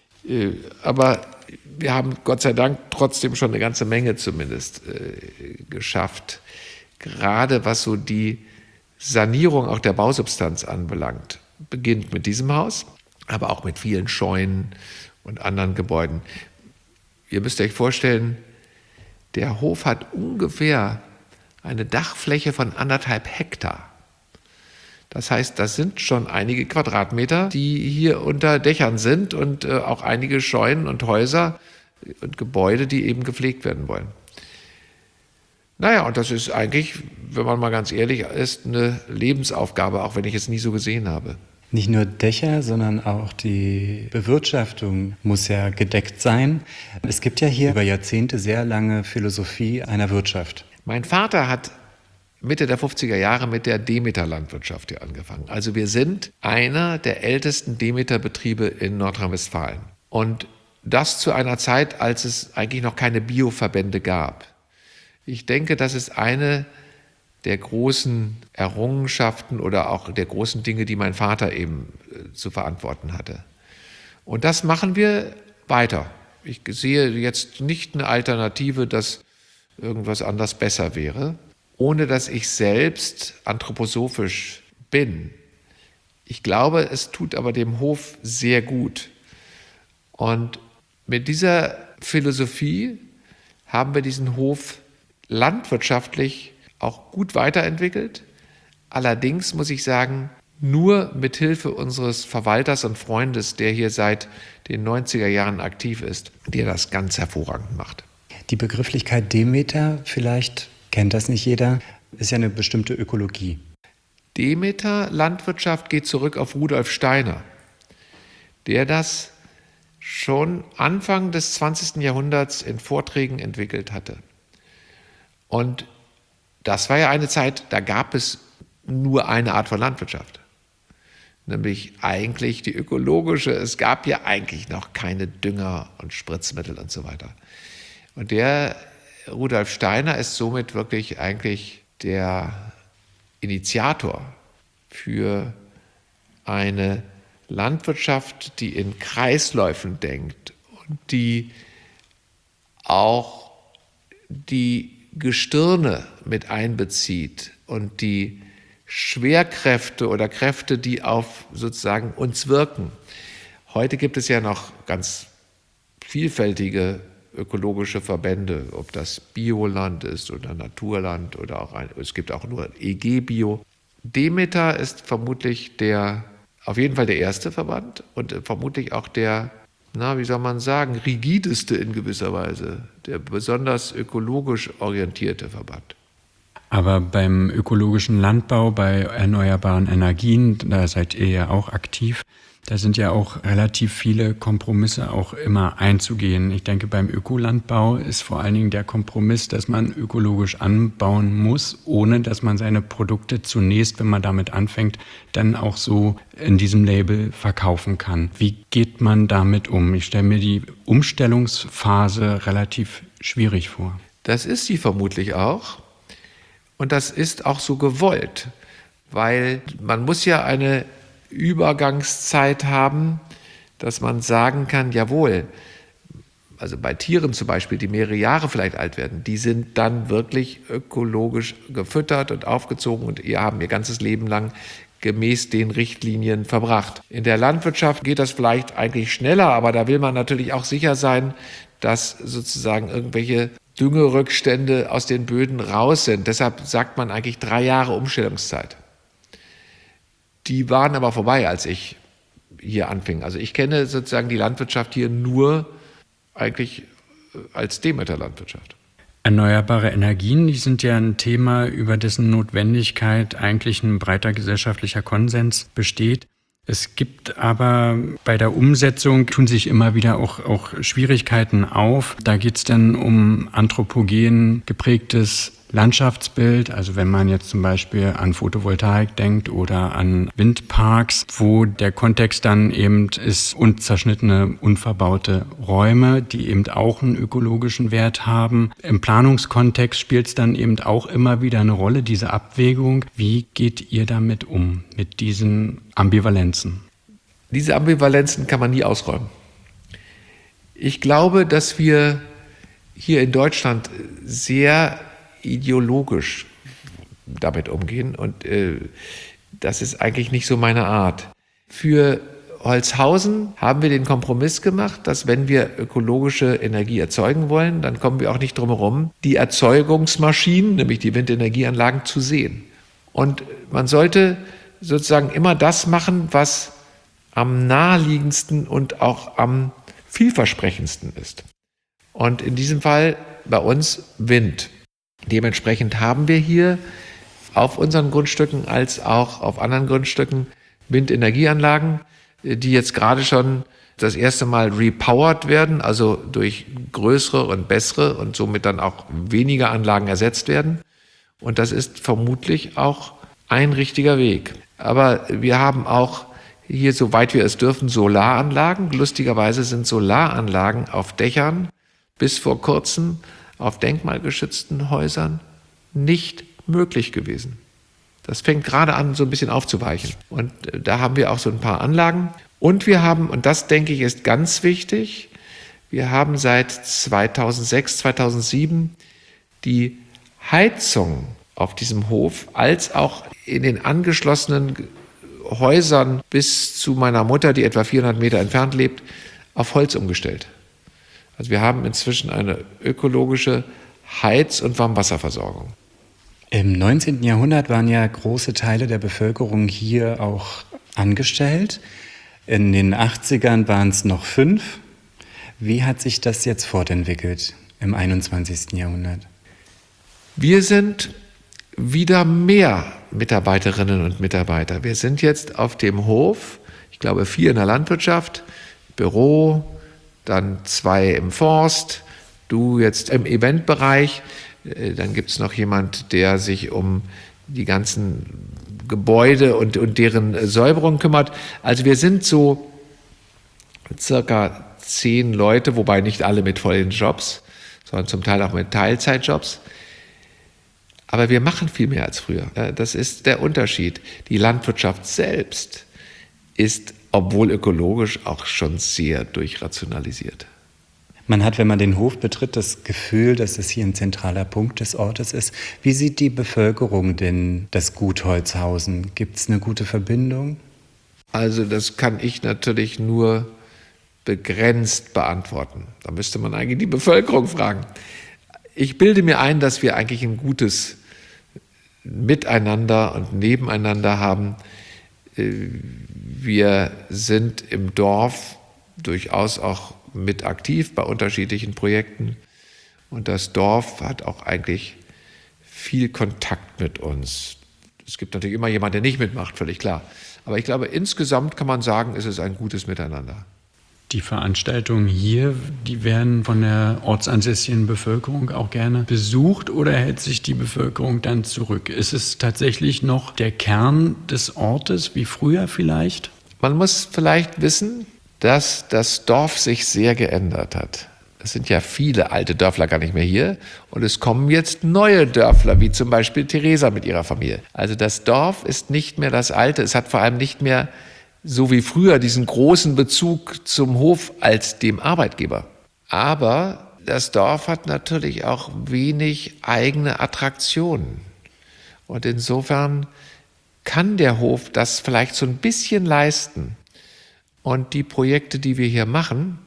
Aber wir haben Gott sei Dank trotzdem schon eine ganze Menge zumindest geschafft. Gerade was so die Sanierung auch der Bausubstanz anbelangt, beginnt mit diesem Haus, aber auch mit vielen Scheunen und anderen Gebäuden. Ihr müsst euch vorstellen, der Hof hat ungefähr eine Dachfläche von anderthalb Hektar. Das heißt, das sind schon einige Quadratmeter, die hier unter Dächern sind und äh, auch einige Scheunen und Häuser und Gebäude, die eben gepflegt werden wollen. Naja, und das ist eigentlich, wenn man mal ganz ehrlich ist, eine Lebensaufgabe, auch wenn ich es nie so gesehen habe. Nicht nur Dächer, sondern auch die Bewirtschaftung muss ja gedeckt sein. Es gibt ja hier über Jahrzehnte sehr lange Philosophie einer Wirtschaft. Mein Vater hat Mitte der fünfziger Jahre mit der Demeter-Landwirtschaft hier angefangen. Also wir sind einer der ältesten Demeter-Betriebe in Nordrhein-Westfalen. Und das zu einer Zeit, als es eigentlich noch keine Bioverbände gab. Ich denke, das ist eine der großen Errungenschaften oder auch der großen Dinge, die mein Vater eben äh, zu verantworten hatte. Und das machen wir weiter. Ich sehe jetzt nicht eine Alternative, dass irgendwas anders besser wäre, ohne dass ich selbst anthroposophisch bin. Ich glaube, es tut aber dem Hof sehr gut. Und mit dieser Philosophie haben wir diesen Hof landwirtschaftlich auch gut weiterentwickelt. Allerdings muss ich sagen, nur mit Hilfe unseres Verwalters und Freundes, der hier seit den neunziger Jahren aktiv ist, der das ganz hervorragend macht. Die Begrifflichkeit Demeter, vielleicht kennt das nicht jeder, ist ja eine bestimmte Ökologie. Demeter-Landwirtschaft geht zurück auf Rudolf Steiner, der das schon Anfang des zwanzigsten Jahrhunderts in Vorträgen entwickelt hatte. Und das war ja eine Zeit, da gab es nur eine Art von Landwirtschaft, nämlich eigentlich die ökologische. Es gab ja eigentlich noch keine Dünger und Spritzmittel und so weiter. Und der Rudolf Steiner ist somit wirklich eigentlich der Initiator für eine Landwirtschaft, die in Kreisläufen denkt und die auch die Gestirne mit einbezieht und die Schwerkräfte oder Kräfte, die auf sozusagen uns wirken. Heute gibt es ja noch ganz vielfältige ökologische Verbände, ob das Bioland ist oder Naturland oder auch ein, es gibt auch nur E G Bio. Demeter ist vermutlich der, auf jeden Fall der erste Verband und vermutlich auch der, na, wie soll man sagen, rigideste in gewisser Weise, der besonders ökologisch orientierte Verband. Aber beim ökologischen Landbau, bei erneuerbaren Energien, da seid ihr ja auch aktiv, da sind ja auch relativ viele Kompromisse auch immer einzugehen. Ich denke, beim Ökolandbau ist vor allen Dingen der Kompromiss, dass man ökologisch anbauen muss, ohne dass man seine Produkte zunächst, wenn man damit anfängt, dann auch so in diesem Label verkaufen kann. Wie geht man damit um? Ich stelle mir die Umstellungsphase relativ schwierig vor. Das ist sie vermutlich auch. Und das ist auch so gewollt, weil man muss ja eine Übergangszeit haben, dass man sagen kann, jawohl, also bei Tieren zum Beispiel, die mehrere Jahre vielleicht alt werden, die sind dann wirklich ökologisch gefüttert und aufgezogen und ihr haben ihr ganzes Leben lang gemäß den Richtlinien verbracht. In der Landwirtschaft geht das vielleicht eigentlich schneller, aber da will man natürlich auch sicher sein, dass sozusagen irgendwelche Düngerückstände aus den Böden raus sind. Deshalb sagt man eigentlich drei Jahre Umstellungszeit. Die waren aber vorbei, als ich hier anfing. Also ich kenne sozusagen die Landwirtschaft hier nur eigentlich als Demeter-Landwirtschaft. Erneuerbare Energien, die sind ja ein Thema, über dessen Notwendigkeit eigentlich ein breiter gesellschaftlicher Konsens besteht. Es gibt aber bei der Umsetzung tun sich immer wieder auch, auch Schwierigkeiten auf. Da geht es dann um anthropogen geprägtes Landschaftsbild, also wenn man jetzt zum Beispiel an Photovoltaik denkt oder an Windparks, wo der Kontext dann eben ist unzerschnittene, unverbaute Räume, die eben auch einen ökologischen Wert haben. Im Planungskontext spielt es dann eben auch immer wieder eine Rolle, diese Abwägung. Wie geht ihr damit um, mit diesen Ambivalenzen? Diese Ambivalenzen kann man nie ausräumen. Ich glaube, dass wir hier in Deutschland sehr ideologisch damit umgehen und äh, das ist eigentlich nicht so meine Art. Für Holzhausen haben wir den Kompromiss gemacht, dass wenn wir ökologische Energie erzeugen wollen, dann kommen wir auch nicht drum herum, die Erzeugungsmaschinen, nämlich die Windenergieanlagen, zu sehen. Und man sollte sozusagen immer das machen, was am naheliegendsten und auch am vielversprechendsten ist. Und in diesem Fall bei uns Wind. Dementsprechend haben wir hier auf unseren Grundstücken als auch auf anderen Grundstücken Windenergieanlagen, die jetzt gerade schon das erste Mal repowered werden, also durch größere und bessere und somit dann auch weniger Anlagen ersetzt werden. Und das ist vermutlich auch ein richtiger Weg. Aber wir haben auch hier, soweit wir es dürfen, Solaranlagen. Lustigerweise sind Solaranlagen auf Dächern bis vor kurzem auf denkmalgeschützten Häusern nicht möglich gewesen. Das fängt gerade an, so ein bisschen aufzuweichen. Und da haben wir auch so ein paar Anlagen. Und wir haben, und das denke ich ist ganz wichtig, wir haben seit zweitausendsechs, zweitausendsieben die Heizung auf diesem Hof als auch in den angeschlossenen Häusern bis zu meiner Mutter, die etwa vierhundert Meter entfernt lebt, auf Holz umgestellt. Also wir haben inzwischen eine ökologische Heiz- und Warmwasserversorgung. Im neunzehnten Jahrhundert waren ja große Teile der Bevölkerung hier auch angestellt. In den achtzigern waren es noch fünf. Wie hat sich das jetzt fortentwickelt im einundzwanzigsten Jahrhundert? Wir sind wieder mehr Mitarbeiterinnen und Mitarbeiter. Wir sind jetzt auf dem Hof, ich glaube vier in der Landwirtschaft, Büro, dann zwei im Forst, du jetzt im Eventbereich. Dann gibt es noch jemand, der sich um die ganzen Gebäude und, und deren Säuberung kümmert. Also wir sind so circa zehn Leute, wobei nicht alle mit vollen Jobs, sondern zum Teil auch mit Teilzeitjobs. Aber wir machen viel mehr als früher. Das ist der Unterschied. Die Landwirtschaft selbst ist, obwohl ökologisch, auch schon sehr durchrationalisiert. Man hat, wenn man den Hof betritt, das Gefühl, dass es hier ein zentraler Punkt des Ortes ist. Wie sieht die Bevölkerung denn das Gut Holzhausen? Gibt es eine gute Verbindung? Also das kann ich natürlich nur begrenzt beantworten. Da müsste man eigentlich die Bevölkerung fragen. Ich bilde mir ein, dass wir eigentlich ein gutes Miteinander und Nebeneinander haben. Wir sind im Dorf durchaus auch mit aktiv bei unterschiedlichen Projekten. Und das Dorf hat auch eigentlich viel Kontakt mit uns. Es gibt natürlich immer jemanden, der nicht mitmacht, völlig klar. Aber ich glaube, insgesamt kann man sagen, ist es ein gutes Miteinander. Die Veranstaltungen hier, die werden von der ortsansässigen Bevölkerung auch gerne besucht oder hält sich die Bevölkerung dann zurück? Ist es tatsächlich noch der Kern des Ortes wie früher vielleicht? Man muss vielleicht wissen, dass das Dorf sich sehr geändert hat. Es sind ja viele alte Dörfler gar nicht mehr hier und es kommen jetzt neue Dörfler, wie zum Beispiel Theresa mit ihrer Familie. Also das Dorf ist nicht mehr das alte, es hat vor allem nicht mehr so wie früher diesen großen Bezug zum Hof als dem Arbeitgeber. Aber das Dorf hat natürlich auch wenig eigene Attraktionen. Und insofern kann der Hof das vielleicht so ein bisschen leisten. Und die Projekte, die wir hier machen,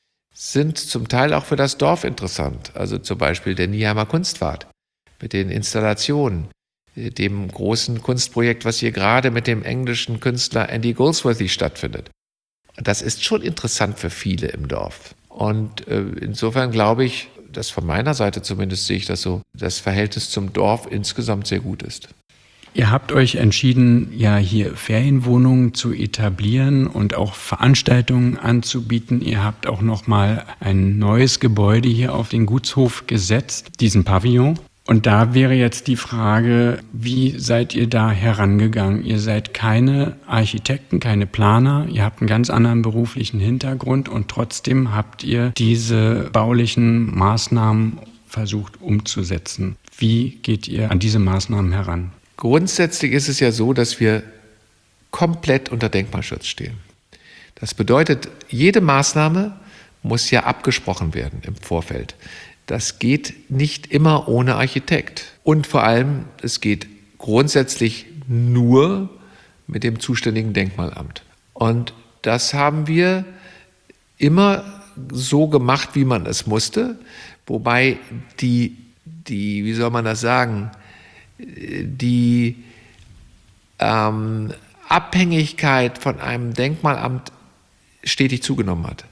sind zum Teil auch für das Dorf interessant. Also zum Beispiel der Nieheimer Kunstpfad mit den Installationen, dem großen Kunstprojekt, was hier gerade mit dem englischen Künstler Andy Goldsworthy stattfindet. Das ist schon interessant für viele im Dorf. Und äh, insofern glaube ich, dass von meiner Seite zumindest sehe ich das so, das Verhältnis zum Dorf insgesamt sehr gut ist. Ihr habt euch entschieden, ja hier Ferienwohnungen zu etablieren und auch Veranstaltungen anzubieten. Ihr habt auch noch mal ein neues Gebäude hier auf den Gutshof gesetzt, diesen Pavillon. Und da wäre jetzt die Frage, wie seid ihr da herangegangen? Ihr seid keine Architekten, keine Planer, ihr habt einen ganz anderen beruflichen Hintergrund und trotzdem habt ihr diese baulichen Maßnahmen versucht umzusetzen. Wie geht ihr an diese Maßnahmen heran? Grundsätzlich ist es ja so, dass wir komplett unter Denkmalschutz stehen. Das bedeutet, jede Maßnahme muss ja abgesprochen werden im Vorfeld. Das geht nicht immer ohne Architekt. Und vor allem, es geht grundsätzlich nur mit dem zuständigen Denkmalamt. Und das haben wir immer so gemacht, wie man es musste. Wobei die, die wie soll man das sagen, die ähm, Abhängigkeit von einem Denkmalamt stetig zugenommen hat.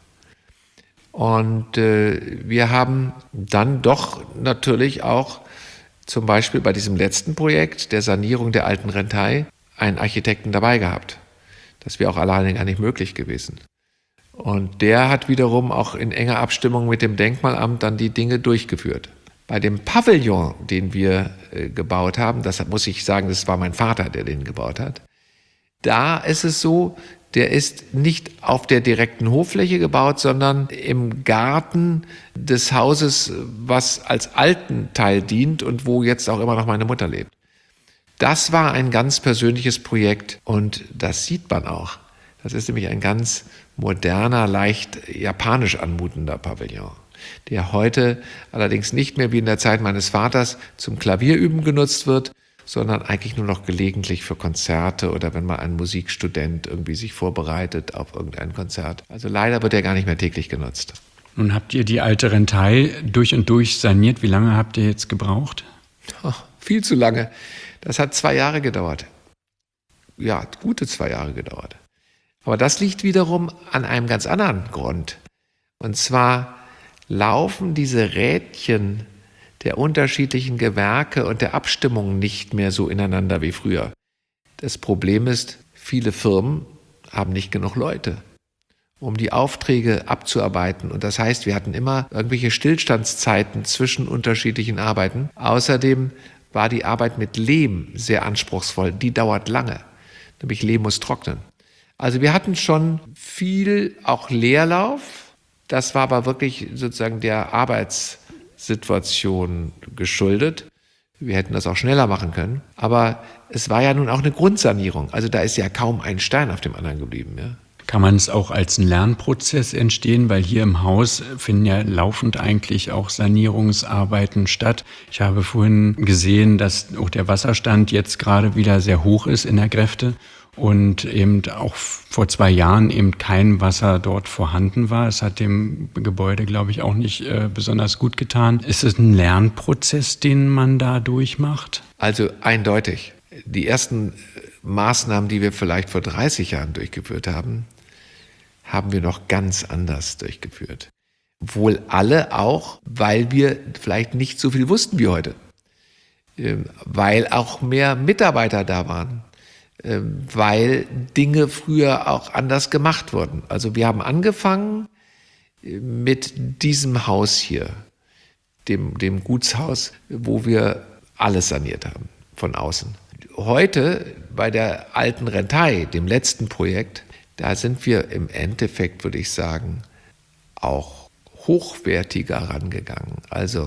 Und äh, wir haben dann doch natürlich auch zum Beispiel bei diesem letzten Projekt der Sanierung der alten Rentei einen Architekten dabei gehabt. Das wäre auch alleine gar nicht möglich gewesen. Und der hat wiederum auch in enger Abstimmung mit dem Denkmalamt dann die Dinge durchgeführt. Bei dem Pavillon, den wir äh, gebaut haben, das muss ich sagen, das war mein Vater, der den gebaut hat, da ist es so, der ist nicht auf der direkten Hoffläche gebaut, sondern im Garten des Hauses, was als Altenteil dient und wo jetzt auch immer noch meine Mutter lebt. Das war ein ganz persönliches Projekt und das sieht man auch. Das ist nämlich ein ganz moderner, leicht japanisch anmutender Pavillon, der heute allerdings nicht mehr wie in der Zeit meines Vaters zum Klavierüben genutzt wird, sondern eigentlich nur noch gelegentlich für Konzerte oder wenn mal ein Musikstudent irgendwie sich vorbereitet auf irgendein Konzert. Also leider wird er gar nicht mehr täglich genutzt. Nun habt ihr die alte Rentei durch und durch saniert. Wie lange habt ihr jetzt gebraucht? Oh, viel zu lange. Das hat zwei Jahre gedauert. Ja, gute zwei Jahre gedauert. Aber das liegt wiederum an einem ganz anderen Grund. Und zwar laufen diese Rädchen der unterschiedlichen Gewerke und der Abstimmungen nicht mehr so ineinander wie früher. Das Problem ist, viele Firmen haben nicht genug Leute, um die Aufträge abzuarbeiten. Und das heißt, wir hatten immer irgendwelche Stillstandszeiten zwischen unterschiedlichen Arbeiten. Außerdem war die Arbeit mit Lehm sehr anspruchsvoll. Die dauert lange, nämlich Lehm muss trocknen. Also wir hatten schon viel auch Leerlauf. Das war aber wirklich sozusagen der Arbeitssituation geschuldet. Wir hätten das auch schneller machen können. Aber es war ja nun auch eine Grundsanierung. Also da ist ja kaum ein Stein auf dem anderen geblieben. Ja. Kann man es auch als ein Lernprozess entstehen? Weil hier im Haus finden ja laufend eigentlich auch Sanierungsarbeiten statt. Ich habe vorhin gesehen, dass auch der Wasserstand jetzt gerade wieder sehr hoch ist in der Gräfte. Und eben auch vor zwei Jahren eben kein Wasser dort vorhanden war. Es hat dem Gebäude, glaube ich, auch nicht äh, besonders gut getan. Ist es ein Lernprozess, den man da durchmacht? Also eindeutig. Die ersten Maßnahmen, die wir vielleicht vor dreißig Jahren durchgeführt haben, haben wir noch ganz anders durchgeführt. Wohl alle auch, weil wir vielleicht nicht so viel wussten wie heute. weil auch mehr Mitarbeiter da waren, weil Dinge früher auch anders gemacht wurden. Also wir haben angefangen mit diesem Haus hier, dem, dem Gutshaus, wo wir alles saniert haben von außen. Heute bei der alten Rentei, dem letzten Projekt, da sind wir im Endeffekt, würde ich sagen, auch hochwertiger rangegangen. Also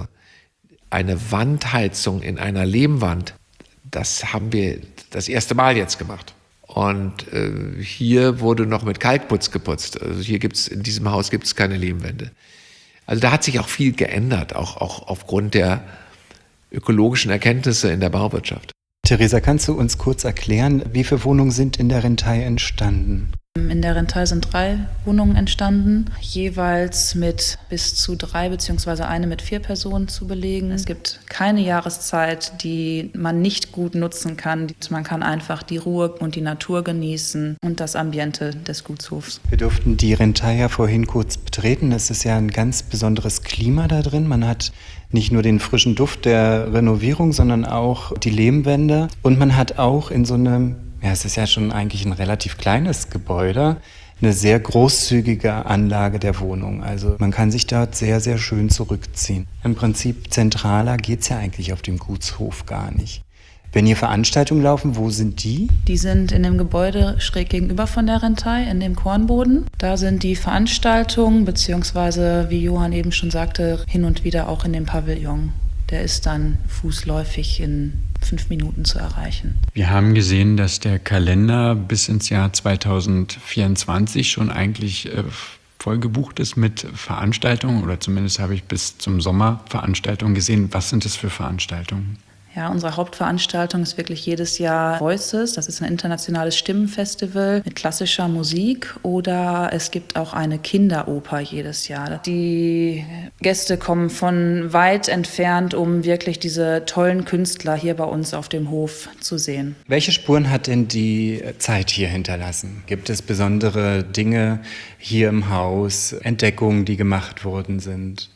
eine Wandheizung in einer Lehmwand, das haben wir das erste Mal jetzt gemacht. Und äh, hier wurde noch mit Kalkputz geputzt. Also hier gibt's, in diesem Haus gibt es keine Lehmwände. Also da hat sich auch viel geändert, auch, auch aufgrund der ökologischen Erkenntnisse in der Bauwirtschaft. Theresa, kannst du uns kurz erklären, wie viele Wohnungen sind in der Rentei entstanden? In der Rentei sind drei Wohnungen entstanden, jeweils mit bis zu drei beziehungsweise eine mit vier Personen zu belegen. Es gibt keine Jahreszeit, die man nicht gut nutzen kann. Man kann einfach die Ruhe und die Natur genießen und das Ambiente des Gutshofs. Wir durften die Rentei ja vorhin kurz betreten. Es ist ja ein ganz besonderes Klima da drin. Man hat nicht nur den frischen Duft der Renovierung, sondern auch die Lehmwände. Und man hat auch in so einem, ja, es ist ja schon eigentlich ein relativ kleines Gebäude, eine sehr großzügige Anlage der Wohnung. Also man kann sich dort sehr, sehr schön zurückziehen. Im Prinzip zentraler geht es ja eigentlich auf dem Gutshof gar nicht. Wenn hier Veranstaltungen laufen, wo sind die? Die sind in dem Gebäude schräg gegenüber von der Rentei, in dem Kornboden. Da sind die Veranstaltungen, beziehungsweise, wie Johann eben schon sagte, hin und wieder auch in dem Pavillon. Der ist dann fußläufig in fünf Minuten zu erreichen. Wir haben gesehen, dass der Kalender bis ins Jahr zweitausendvierundzwanzig schon eigentlich äh, voll gebucht ist mit Veranstaltungen, oder zumindest habe ich bis zum Sommer Veranstaltungen gesehen. Was sind das für Veranstaltungen? Ja, unsere Hauptveranstaltung ist wirklich jedes Jahr Voices. Das ist ein internationales Stimmenfestival mit klassischer Musik. Oder es gibt auch eine Kinderoper jedes Jahr. Die Gäste kommen von weit entfernt, um wirklich diese tollen Künstler hier bei uns auf dem Hof zu sehen. Welche Spuren hat denn die Zeit hier hinterlassen? Gibt es besondere Dinge hier im Haus, Entdeckungen, die gemacht worden sind?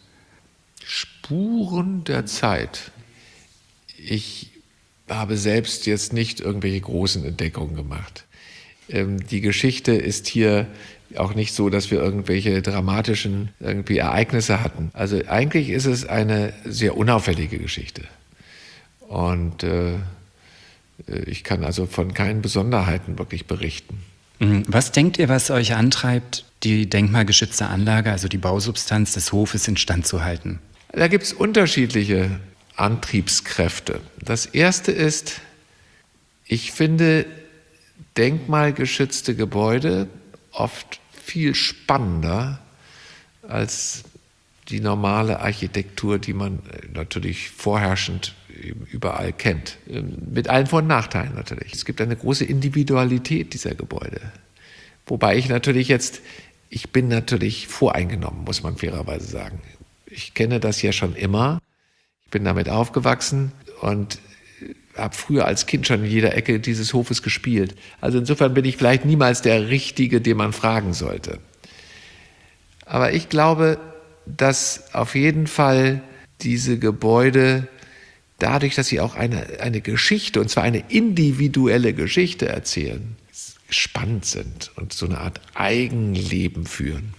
Spuren der Zeit. Ich habe selbst jetzt nicht irgendwelche großen Entdeckungen gemacht. Ähm, die Geschichte ist hier auch nicht so, dass wir irgendwelche dramatischen irgendwie Ereignisse hatten. Also eigentlich ist es eine sehr unauffällige Geschichte. Und äh, ich kann also von keinen Besonderheiten wirklich berichten. Was denkt ihr, was euch antreibt, die denkmalgeschützte Anlage, also die Bausubstanz des Hofes, instand zu halten? Da gibt es unterschiedliche Antriebskräfte. Das erste ist, ich finde denkmalgeschützte Gebäude oft viel spannender als die normale Architektur, die man natürlich vorherrschend überall kennt. Mit allen Vor- und Nachteilen natürlich. Es gibt eine große Individualität dieser Gebäude. Wobei ich natürlich jetzt, ich bin natürlich voreingenommen, muss man fairerweise sagen. Ich kenne das ja schon immer. Ich bin damit aufgewachsen und habe früher als Kind schon in jeder Ecke dieses Hofes gespielt. Also insofern bin ich vielleicht niemals der Richtige, den man fragen sollte. Aber ich glaube, dass auf jeden Fall diese Gebäude, dadurch, dass sie auch eine, eine Geschichte, und zwar eine individuelle Geschichte erzählen, spannend sind und so eine Art Eigenleben führen.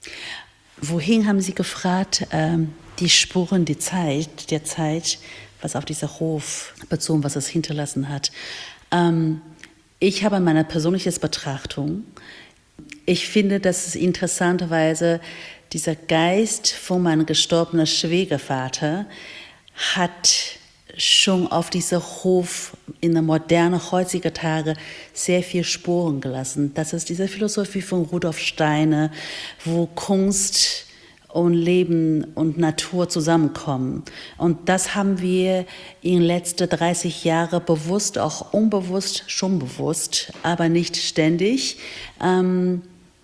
Wohin haben Sie gefragt, ähm, die Spuren, die Zeit, der Zeit, was auf dieser Hof bezogen, was es hinterlassen hat? Ähm, ich habe meine persönliche Betrachtung. Ich finde, dass es interessanterweise dieser Geist von meinem gestorbenen Schwiegervater hat schon auf diesem Hof in der modernen, heutigen Tage sehr viel Spuren gelassen. Das ist diese Philosophie von Rudolf Steiner, wo Kunst und Leben und Natur zusammenkommen. Und das haben wir in den letzten dreißig Jahren bewusst, auch unbewusst, schon bewusst, aber nicht ständig, ähm,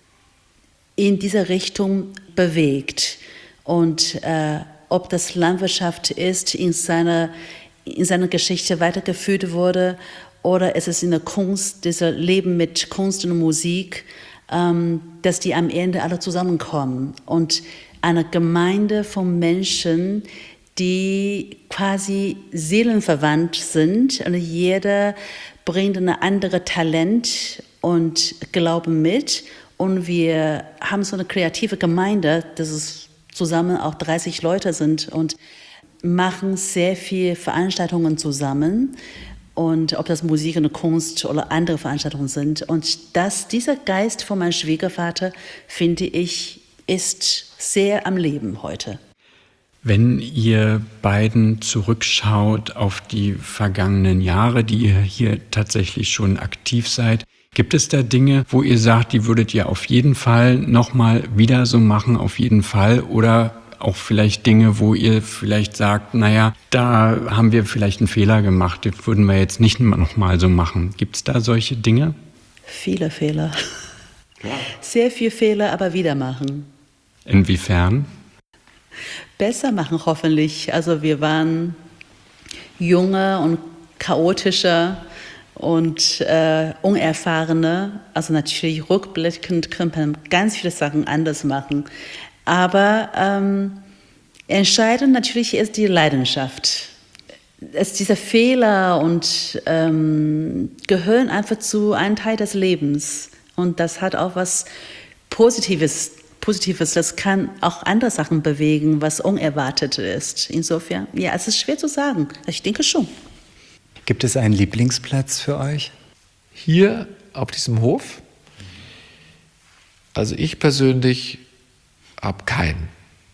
in diese Richtung bewegt. Und äh, ob das Landwirtschaft ist, in seiner, in seiner Geschichte weitergeführt wurde, oder es ist in der Kunst, dieser Leben mit Kunst und Musik, ähm, dass die am Ende alle zusammenkommen. Und eine Gemeinde von Menschen, die quasi seelenverwandt sind und jeder bringt ein anderes Talent und Glaube mit und wir haben so eine kreative Gemeinde, dass es zusammen auch dreißig Leute sind und machen sehr viele Veranstaltungen zusammen und ob das Musik und Kunst oder andere Veranstaltungen sind und dass dieser Geist von meinem Schwiegervater, finde ich, ist sehr am Leben heute. Wenn ihr beiden zurückschaut auf die vergangenen Jahre, die ihr hier tatsächlich schon aktiv seid, gibt es da Dinge, wo ihr sagt, die würdet ihr auf jeden Fall nochmal wieder so machen, auf jeden Fall? Oder auch vielleicht Dinge, wo ihr vielleicht sagt, naja, da haben wir vielleicht einen Fehler gemacht, das würden wir jetzt nicht nochmal so machen. Gibt es da solche Dinge? Viele Fehler. Klar. Sehr viele Fehler, aber wieder machen. Inwiefern? Besser machen hoffentlich. Also wir waren junge und chaotischer und äh, unerfahrene. Also natürlich rückblickend könnte man ganz viele Sachen anders machen. Aber ähm, entscheidend natürlich ist die Leidenschaft. Es, diese Fehler und ähm, gehören einfach zu einem Teil des Lebens. Und das hat auch was Positives. Positives, das kann auch andere Sachen bewegen, was unerwartet ist. Insofern, ja, es ist schwer zu sagen. Ich denke schon. Gibt es einen Lieblingsplatz für euch? Hier auf diesem Hof? Also ich persönlich habe keinen.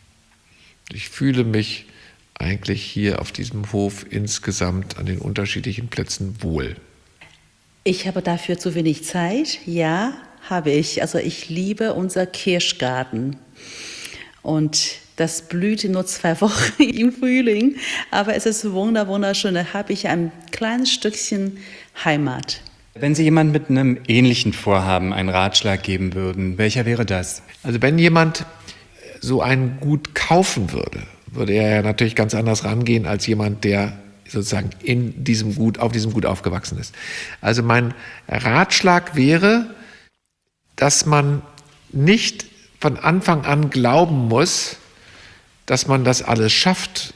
Ich fühle mich eigentlich hier auf diesem Hof insgesamt an den unterschiedlichen Plätzen wohl. Ich habe dafür zu wenig Zeit, ja, habe ich. Also ich liebe unser Kirschgarten und das blüht nur zwei Wochen im Frühling, aber es ist wunder, wunderschön. Da habe ich ein kleines Stückchen Heimat. Wenn Sie jemand mit einem ähnlichen Vorhaben einen Ratschlag geben würden, welcher wäre das? Also wenn jemand so ein Gut kaufen würde, würde er ja natürlich ganz anders rangehen als jemand, der sozusagen in diesem Gut, auf diesem Gut aufgewachsen ist. Also mein Ratschlag wäre, dass man nicht von Anfang an glauben muss, dass man das alles schafft.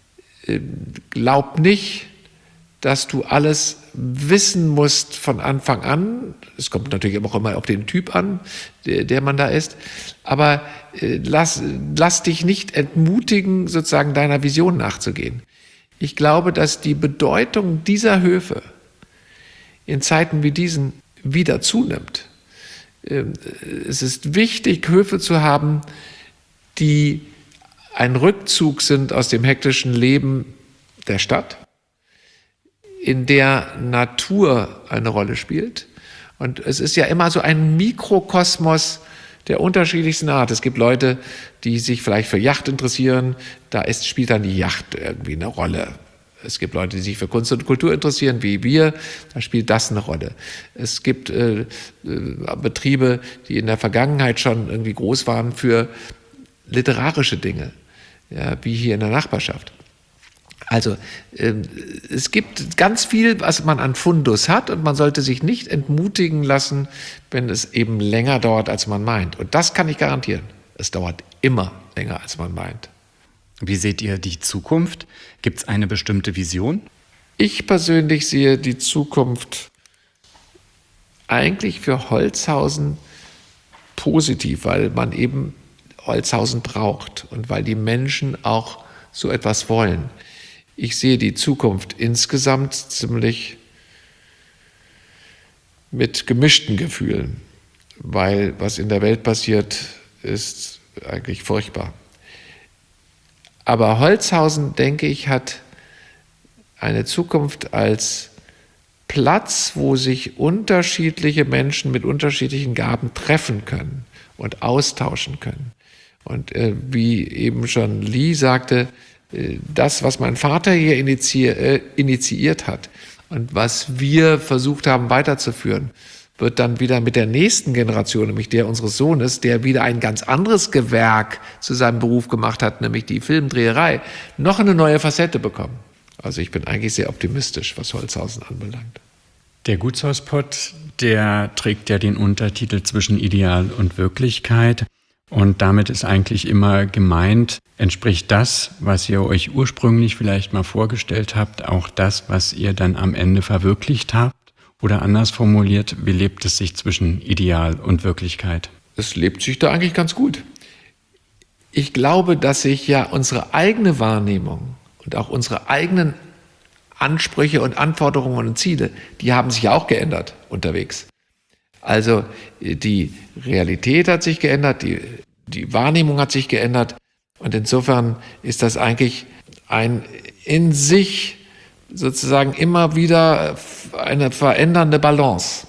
Glaub nicht, dass du alles wissen musst von Anfang an. Es kommt natürlich auch immer auf den Typ an, der, der man da ist. Aber lass, lass dich nicht entmutigen, sozusagen deiner Vision nachzugehen. Ich glaube, dass die Bedeutung dieser Höfe in Zeiten wie diesen wieder zunimmt. Es ist wichtig, Höfe zu haben, die ein Rückzug sind aus dem hektischen Leben der Stadt, in der Natur eine Rolle spielt. Und es ist ja immer so ein Mikrokosmos der unterschiedlichsten Art. Es gibt Leute, die sich vielleicht für Yacht interessieren, da ist, spielt dann die Yacht irgendwie eine Rolle. Es gibt Leute, die sich für Kunst und Kultur interessieren, wie wir, da spielt das eine Rolle. Es gibt äh, Betriebe, die in der Vergangenheit schon irgendwie groß waren für literarische Dinge, ja, wie hier in der Nachbarschaft. Also äh, es gibt ganz viel, was man an Fundus hat und man sollte sich nicht entmutigen lassen, wenn es eben länger dauert, als man meint. Und das kann ich garantieren. Es dauert immer länger, als man meint. Wie seht ihr die Zukunft? Gibt es eine bestimmte Vision? Ich persönlich sehe die Zukunft eigentlich für Holzhausen positiv, weil man eben Holzhausen braucht und weil die Menschen auch so etwas wollen. Ich sehe die Zukunft insgesamt ziemlich mit gemischten Gefühlen, weil was in der Welt passiert, ist eigentlich furchtbar. Aber Holzhausen, denke ich, hat eine Zukunft als Platz, wo sich unterschiedliche Menschen mit unterschiedlichen Gaben treffen können und austauschen können. Und äh, wie eben schon Lee sagte, äh, das, was mein Vater hier inizi- äh, initiiert hat und was wir versucht haben weiterzuführen, wird dann wieder mit der nächsten Generation, nämlich der unseres Sohnes, der wieder ein ganz anderes Gewerk zu seinem Beruf gemacht hat, nämlich die Filmdreherei, noch eine neue Facette bekommen. Also ich bin eigentlich sehr optimistisch, was Holzhausen anbelangt. Der Gutshauspott, der trägt ja den Untertitel Zwischen Ideal und Wirklichkeit. Und damit ist eigentlich immer gemeint, entspricht das, was ihr euch ursprünglich vielleicht mal vorgestellt habt, auch das, was ihr dann am Ende verwirklicht habt? Oder anders formuliert, wie lebt es sich zwischen Ideal und Wirklichkeit? Es lebt sich da eigentlich ganz gut. Ich glaube, dass sich ja unsere eigene Wahrnehmung und auch unsere eigenen Ansprüche und Anforderungen und Ziele, die haben sich ja auch geändert unterwegs. Also die Realität hat sich geändert, die, die Wahrnehmung hat sich geändert und insofern ist das eigentlich ein in sich sozusagen immer wieder eine verändernde Balance.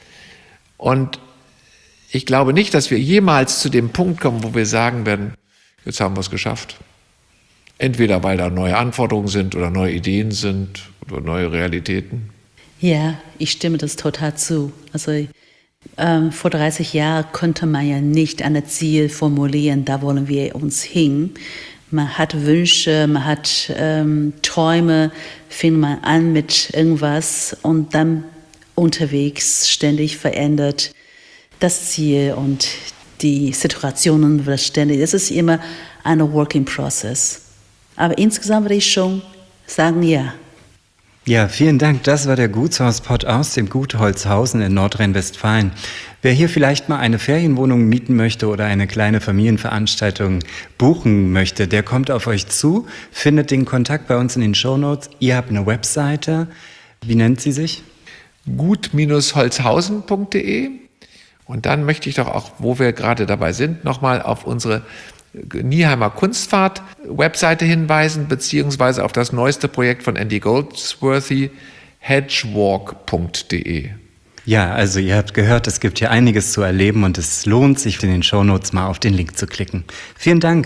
Und ich glaube nicht, dass wir jemals zu dem Punkt kommen, wo wir sagen werden, jetzt haben wir es geschafft. Entweder weil da neue Anforderungen sind oder neue Ideen sind oder neue Realitäten. Ja, ich stimme das total zu. Also ähm, vor dreißig Jahren konnte man ja nicht ein Ziel formulieren, da wollen wir uns hin. Man hat Wünsche, man hat ähm, Träume, fängt man an mit irgendwas und dann unterwegs ständig verändert das Ziel und die Situationen wird ständig. Es ist immer eine Working Process. Aber insgesamt würde ich schon sagen, ja. Ja, vielen Dank. Das war der Gutshauspod aus dem Gut Holzhausen in Nordrhein-Westfalen. Wer hier vielleicht mal eine Ferienwohnung mieten möchte oder eine kleine Familienveranstaltung buchen möchte, der kommt auf euch zu, findet den Kontakt bei uns in den Shownotes. Ihr habt eine Webseite. Wie nennt sie sich? gut Holzhausen punkt de. Und dann möchte ich doch auch, wo wir gerade dabei sind, nochmal auf unsere Nieheimer Kunstfahrt-Webseite hinweisen, beziehungsweise auf das neueste Projekt von Andy Goldsworthy, hedgewalk punkt de. Ja, also ihr habt gehört, es gibt hier einiges zu erleben und es lohnt sich, in den Shownotes mal auf den Link zu klicken. Vielen Dank.